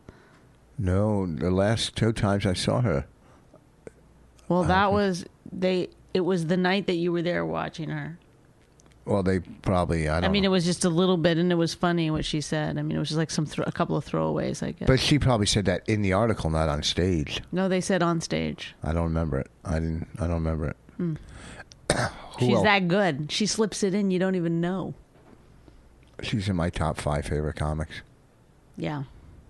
No, the last two times I saw her. Well, that was, they, it was the night that you were there watching her. Well, they probably, I don't I mean, know. it was just a little bit, and it was funny what she said. I mean, it was just like some thro- a couple of throwaways, I guess. But she probably said that in the article, not on stage. No, they said on stage. I don't remember it. I didn't. I don't remember it. Who She's else? that good. She slips it in. You don't even know. She's in my top five favorite comics. Yeah.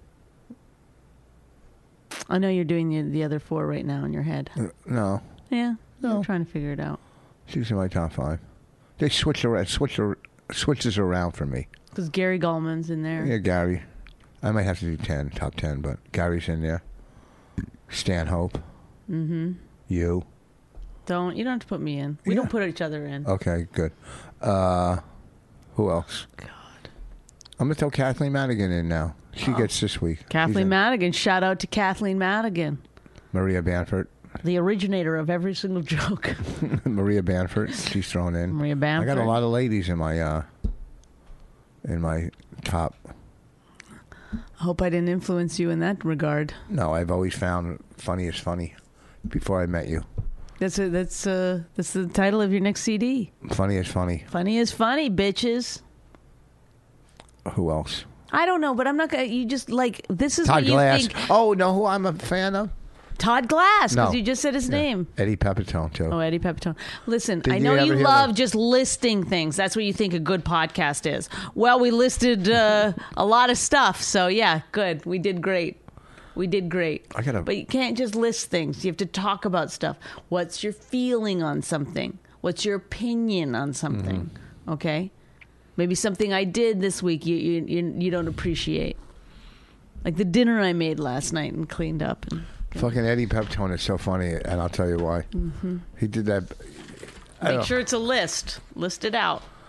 I know you're doing the, the other four right now in your head. Uh, No, Yeah. No. I'm trying to figure it out. she's in my top five. They switch around, switch ar- switches around for me. Because Gary Gallman's in there. Yeah, Gary. I might have to do ten, top ten, but Gary's in there. Stanhope. Mm-hmm. You. Don't you don't have to put me in. We Yeah. don't put each other in. Okay, good. Uh, who else? God. I'm gonna throw Kathleen Madigan in now. She gets this week. She's Kathleen in. Madigan. Shout out to Kathleen Madigan, Maria Bamford. the originator of every single joke. Maria Bamford. She's thrown in. Maria I Bamford. got a lot of ladies in my uh, in my top. I hope I didn't influence you in that regard. No, I've always found funny is funny. Before I met you, That's a, that's uh that's the title of your next C D. funny is funny. Funny is funny, bitches. Who else? I don't know, but I'm not gonna. You just like this is Todd what you Glass. think. Oh, know who I'm a fan of? Todd Glass, because No. you just said his name. Eddie Pepitone too. Oh, Eddie Pepitone. Listen, Did I you know ever you hear love that? just listing things. That's what you think a good podcast is. Well, we listed uh, a lot of stuff, so yeah, good. We did great. We did great. I gotta- But you can't just list things. You have to talk about stuff. What's your feeling on something? What's your opinion on something? Mm-hmm. Okay, maybe something I did this week you you you, you don't appreciate, like the dinner I made last night and cleaned up. And, Fucking Eddie Pepitone is so funny, and I'll tell you why. Mm-hmm. He did that. I Make don't- sure it's a list. List it out.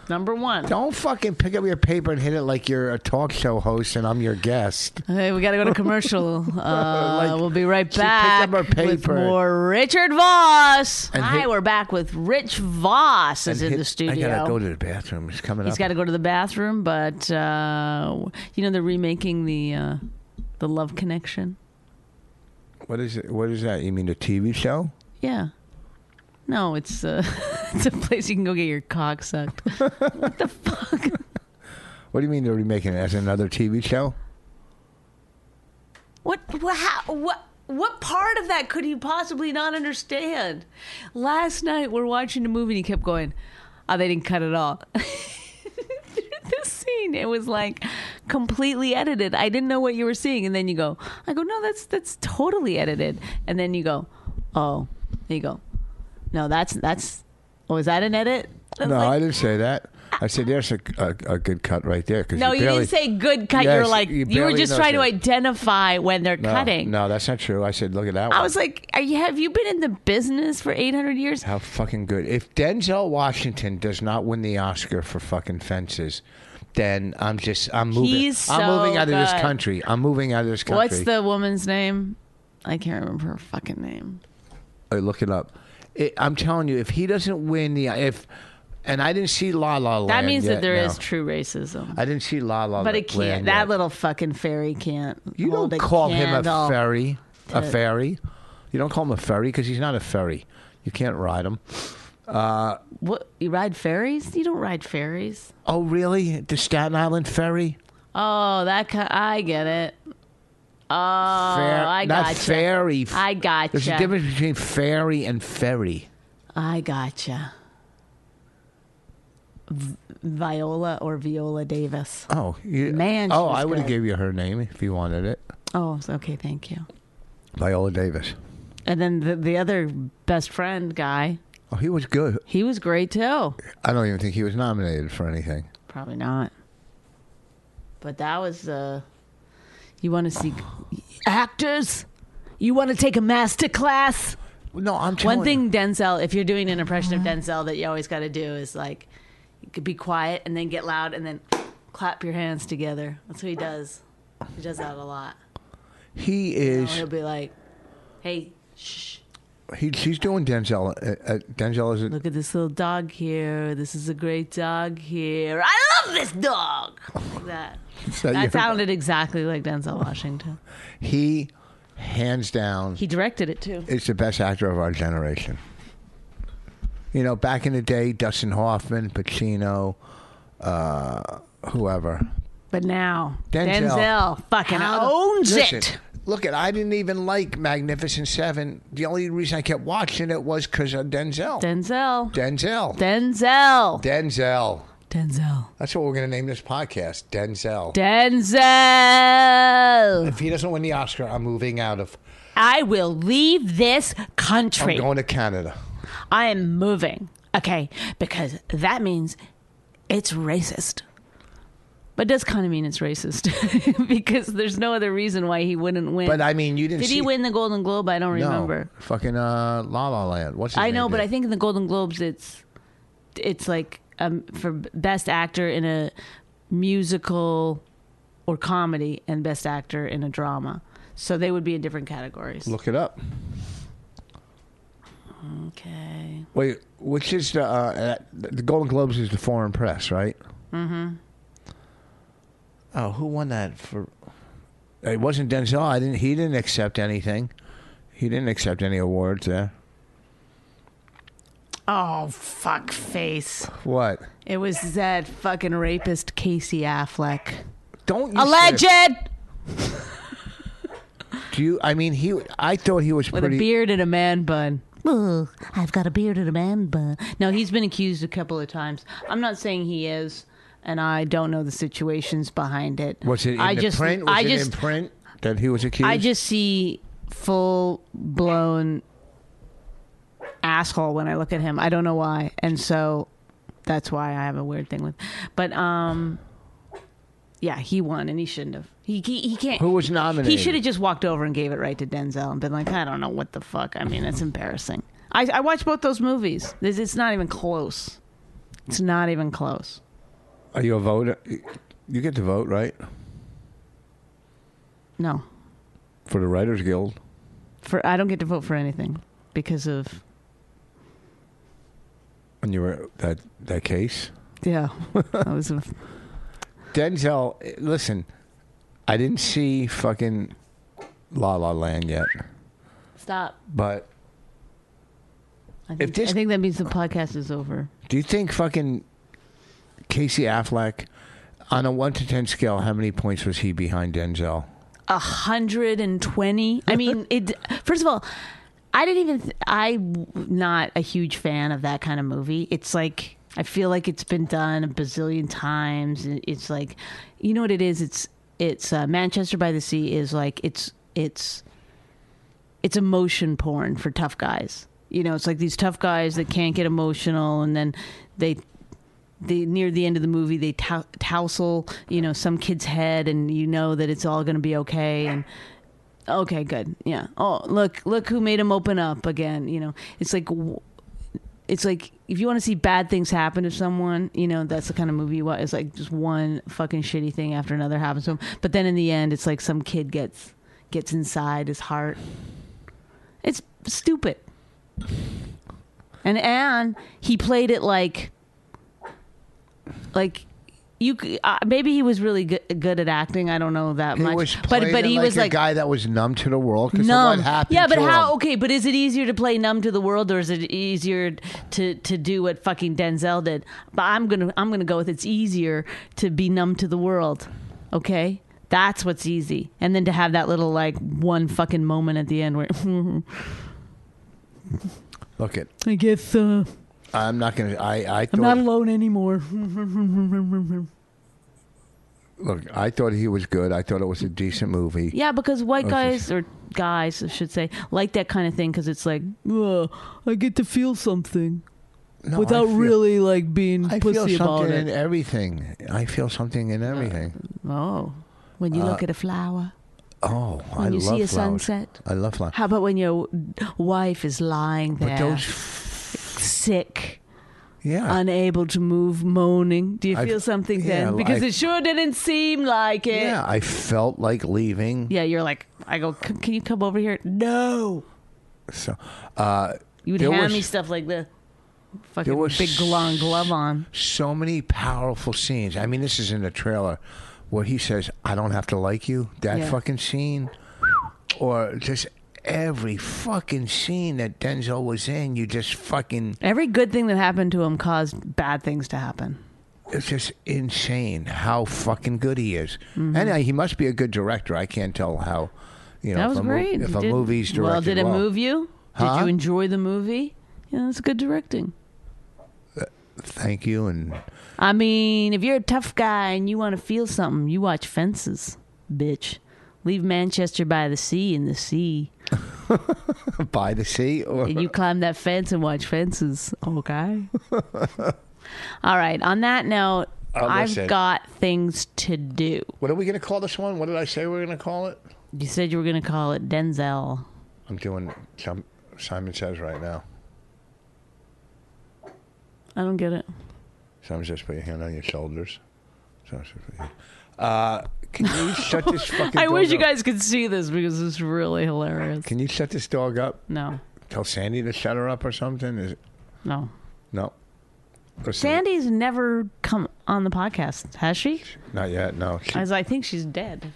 Number one. Don't fucking pick up your paper and hit it like you're a talk show host and I'm your guest. Hey, we got to go to commercial. Uh, Like, we'll be right she picked back up her with paper. more Richard Voss. And Hi, hit- we're back with Rich Voss is And in hit- the studio. I gotta go to the bathroom. He's coming He's up. got to go to the bathroom, but uh, you know they're remaking the uh, the Love Connection. What is it? What is that? You mean the T V show? Yeah. No, it's uh, it's a place you can go get your cock sucked. What the fuck? What do you mean they're remaking it as another T V show? What? What? How, what? What part of that could he possibly not understand? Last night we're watching a movie and he kept going, "Oh, they didn't cut it all." This scene, it was like completely edited. I didn't know what you were seeing, and then you go, "I go, no, that's that's totally edited," and then you go, "Oh," there you go. No, that's that's. Oh, is that an edit? I was No, like, I didn't say that. I said there's a, a, a good cut right there. Cause no, you, you barely, didn't say good cut. Yes, You're like you you, were barely just trying to noticed it. identify when they're no, cutting. No, that's not true. I said, look at that one. I was like, Are you have you been in the business for eight hundred years? How fucking good. If Denzel Washington does not win the Oscar for fucking Fences, then I'm just, I'm moving. He's I'm so moving out of this good. country. I'm moving out of this country. What's the woman's name? I can't remember her fucking name. Uh, look it up. It, I'm telling you, if he doesn't win the, if, and I didn't see La La Land. That means yet, that there is no. true racism. I didn't see La La Land. But it can't. yet. That little fucking fairy can't. You hold don't a call him a candle fairy. A to- fairy. You don't call him a fairy because he's not a fairy. You can't ride him. What? You ride ferries? You don't ride ferries. Oh, really? The Staten Island ferry? Oh, that ki- I get it. Oh, Fair- I not gotcha. fairy. I gotcha. There's a difference between fairy and ferry. I gotcha. V- Viola or Viola Davis. Oh, you, Man, she Oh, was I would have good. gave you her name if you wanted it. Oh, okay, thank you. Viola Davis. And then the, the other best friend guy, Oh, he was good. he was great too. I don't even think he was nominated for anything. Probably not. But that was, uh, you want to see actors? You want to take a master class? No, I'm telling One thing Denzel, if you're doing an impression of Denzel that you always got to do is like, you could be quiet and then get loud and then clap your hands together. That's what he does. He does that a lot. you. He You know, is. he'll be like, hey, shh, He, he's doing Denzel. Uh, uh, Denzel is. A, look at this little dog here. This is a great dog here. I love this dog. Like that. that That your- sounded exactly like Denzel Washington. He, hands down, He directed it too. is the best actor of our generation. You know, back in the day, Dustin Hoffman, Pacino, uh, whoever. But now, Denzel, Denzel, fucking How- owns listen, it. Look, at I didn't even like Magnificent Seven. The only reason I kept watching it was because of Denzel. Denzel. Denzel. Denzel. Denzel. Denzel. That's what we're going to name this podcast. Denzel. Denzel. If he doesn't win the Oscar, I'm moving out of. I will leave this country. I'm going to Canada. I am moving. Okay, because that means it's racist. But it does kind of mean it's racist because there's no other reason why he wouldn't win. But I mean, you didn't. Did see, he win the Golden Globe? I don't No, remember. fucking uh, La La Land. What's his I name know, but did? I think in the Golden Globes, it's it's like um, for best actor in a musical or comedy, and best actor in a drama. So they would be in different categories. Look it up. Okay. Wait, which is the uh, the Golden Globes is the foreign press, right? Mm-hmm. Oh, who won that for? It wasn't Denzel. I didn't. He didn't accept anything. He didn't accept any awards there. Oh, fuck face. What? It was that fucking rapist Casey Affleck. Don't you Alleged! say- Do you? I mean, he. I thought he was With pretty. a beard and a man bun. Ugh, I've got a beard and a man bun. No, he's been accused a couple of times. I'm not saying he is, and I don't know the situations behind it. Was it in I the just, print? Was I it just, in print that he was accused? I just see full blown asshole when I look at him. I don't know why, and so that's why I have a weird thing with. But um, yeah, he won, and he shouldn't have. He he, he can't. Who was nominated? He should have just walked over and gave it right to Denzel and been like, I don't know what the fuck. I mean, it's embarrassing. I I watched both those movies. It's it's not even close. It's not even close. Are you a voter? You get to vote, right? No. For the Writers Guild. For I don't get to vote for anything because of When you were that that case. yeah. I was a, Denzel, listen, I didn't see fucking La La Land yet, stop. but I think, If this- I think that means the podcast is over. do you think fucking Casey Affleck, on a one to ten scale, how many points was he behind Denzel? A hundred and twenty. I mean, it. First of all, I didn't even. Th- I'm not a huge fan of that kind of movie. It's like I feel like it's been done a bazillion times. It's like, you know what it is? It's it's uh, Manchester by the Sea is like it's it's it's emotion porn for tough guys. You know, it's like these tough guys that can't get emotional, and then they. They, near the end of the movie, they tou- tousle, you know, some kid's head, and you know that it's all going to be okay. And okay, good, yeah. Oh, look, look who made him open up again. You know, it's like, it's like if you want to see bad things happen to someone, you know, that's the kind of movie you want. It's like just one fucking shitty thing after another happens to him. But then in the end, it's like some kid gets gets inside his heart. It's stupid. And and he played it like. Like you, uh, maybe he was really good, good at acting. I don't know that He much, was but playing but it he like was a like guy that was numb to the world because of numb. what happened. Yeah, but to how? him. Okay, but is it easier to play numb to the world, or is it easier to to do what fucking Denzel did? But I'm gonna I'm gonna go with it's easier to be numb to the world. Okay, that's what's easy, and then to have that little like one fucking moment at the end where Look it. I guess. Uh, I'm not gonna. I I thought. I'm not alone anymore. Look, I thought he was good. I thought it was a decent movie. Yeah, because white Okay. guys, or guys, I should say, like that kind of thing because it's like, uh, I get to feel something No, without I feel, really like being I feel pussy about something in it. everything. I feel something in everything. Oh, when you Uh, look at a flower, Oh, when I you love see a flowers. sunset. I love flowers. How about when your wife is lying there, But those, sick, yeah. unable to move, moaning? Do you I- feel something yeah, then? Because I- it sure didn't seem like it. Yeah, I felt like leaving. Yeah, you're like, I go, "C- can you come over here? No. So, uh, You would there hand was me stuff like the fucking there was big long glove on. so many powerful scenes. I mean, this is in the trailer where he says, "I don't have to like you." That Yeah. fucking scene, or just every fucking scene that Denzel was in. You just fucking. Every good thing that happened to him caused bad things to happen. It's just insane how fucking good he is, Mm-hmm. and uh, he must be a good director. I can't tell how. You know, That was if a mo- great. if You a did- movie's directed well, did it well. move you? Did Huh? you enjoy the movie? Yeah, that's good directing. Thank you, and I mean, if you're a tough guy and you want to feel something, you watch Fences, bitch. Leave Manchester by the Sea in the sea. by the sea, or And you climb that fence and watch Fences, okay? All right. On that note, Oh, I've listen. got things to do. what are we going to call this one? What did I say we were going to call it? You said you were going to call it Denzel. I'm doing some Simon Says right now. I don't get it. Simon Says, put your hand on your shoulders. Simon Says, put your- Uh, can you shut this fucking I dog wish you up? guys could see this because it's really hilarious. Can you shut this dog up? No, Tell Sandy to shut her up or something? Is it? no. No. Listen, Sandy's never come on the podcast, has she? Not yet, no. She- As I think she's dead.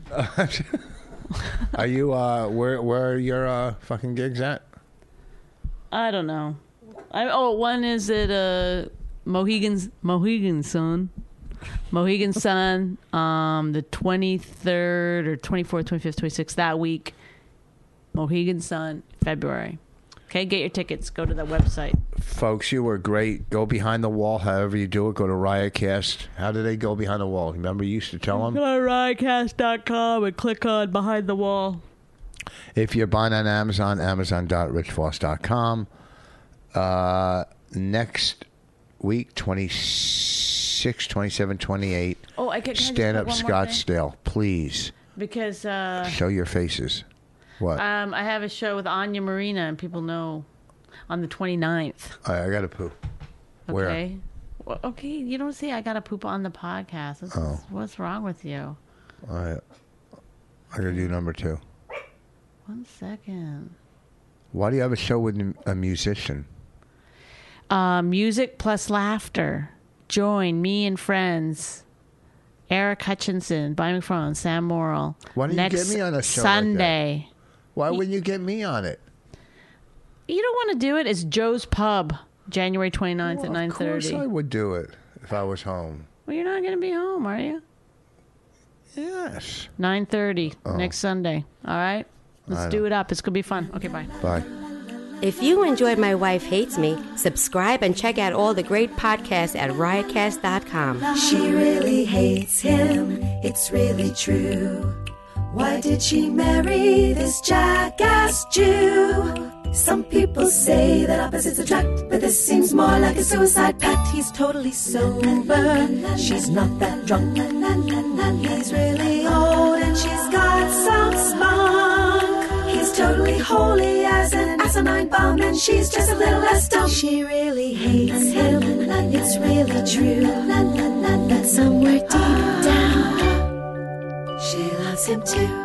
are you, uh, where, where are your uh, fucking gigs at? I don't know. I, oh, one is at uh, Mohegan's Mohegan Sun. Mohegan Sun, um, the twenty-third or twenty-fourth, twenty-fifth, twenty-sixth, that week. Mohegan Sun, February. Okay, get your tickets. Go to the website. Folks, you were great. Go behind the wall, however you do it. Go to Riotcast. How do they go behind the wall? Remember, you used to tell them? Go to riotcast dot com and click on Behind the Wall. If you're buying on Amazon, amazon dot rich voss dot com. Uh, next week, twenty-six, twenty-seven, twenty-eight. Oh, I can, can I just Stand put up one more thing? Scottsdale. Please Because uh, show your faces. What? um, I have a show with Anya Marina, and people know on the twenty-ninth. I, I got to poo. Where? Okay. Well, okay, you don't see I got to poop on the podcast. What's, Oh. what's wrong with you? All right. I gotta do number two. One second. Why do you have a show with a musician? Uh, music plus laughter. Join me and friends. Eric Hutchinson, Bonnie McFarlane, Sam Morrill. Why don't you Next get me on a show like that? Sunday. Why wouldn't you get me on it? You don't want to do it? It's Joe's Pub, January twenty-ninth Well, at nine thirty. Of course I would do it if I was home. Well, you're not going to be home, are you? Yes. nine thirty Oh. next Sunday. All right? Let's I do know. it up. It's going to be fun. Okay, bye. Bye. If you enjoyed My Wife Hates Me, subscribe and check out all the great podcasts at riotcast dot com. She really hates him, it's really true. Why did she marry this jackass Jew? Some people say that opposites attract, but this seems more like a suicide pact. He's totally sober, she's not that drunk. He's really old and she's got some spunk. He's totally holy as an asinine bomb, and she's just a little less dumb. She really hates him, it's really true. But somewhere deep down, she loves him too.